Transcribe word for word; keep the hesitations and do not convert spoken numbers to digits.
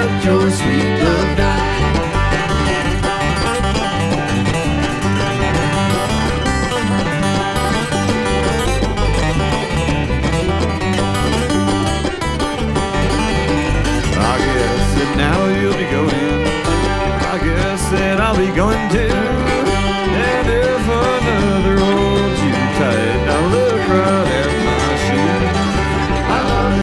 let your sweet love die. I guess that now you'll be going. I guess that I'll be going too.